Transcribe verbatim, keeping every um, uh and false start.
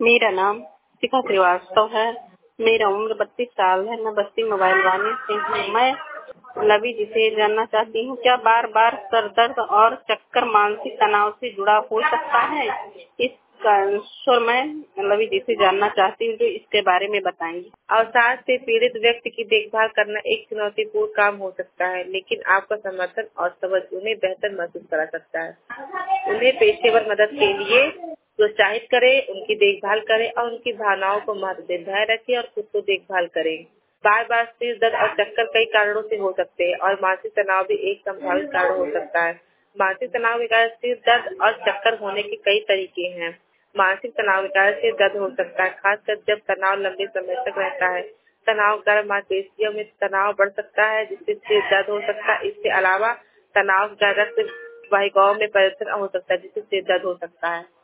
मेरा नाम शिखा श्रीवास्तव है। मेरा उम्र बत्तीस साल है। मैं बस्ती मोबाइल वाले से हूँ। मैं लवी जी से जानना चाहती हूँ, क्या बार बार सर दर्द और चक्कर मानसिक तनाव से जुड़ा हो सकता है? इसका आंसर मैं लवी जी से जानना चाहती हूँ, जो इसके बारे में बताएंगी। अवसाद से पीड़ित व्यक्ति की देखभाल करना एक चुनौतीपूर्ण काम हो सकता है, लेकिन आपका समर्थन और समझ उन्हें बेहतर महसूस करा सकता है। उन्हें पेशेवर मदद के लिए प्रोत्साहित करें, उनकी देखभाल करें और उनकी भावनाओं को महत्व दें। धैर्य रखें और खुद को देखभाल करें। बार बार सिर दर्द और चक्कर कई कारणों से हो सकते हैं और मानसिक तनाव भी एक संभावित कारण हो सकता है। मानसिक तनाव के कारण सिर दर्द और चक्कर होने के कई तरीके हैं। मानसिक तनाव के कारण सिर दर्द हो सकता है, खासकर जब तनाव लंबे समय तक रहता है। तनाव के कारण मांसपेशियों में तनाव बढ़ सकता है, जिससे सिर दर्द हो सकता है। इसके अलावा तनाव का रक्त वाहिकाओं में परिवर्तन हो सकता है, जिससे सिर दर्द हो सकता है।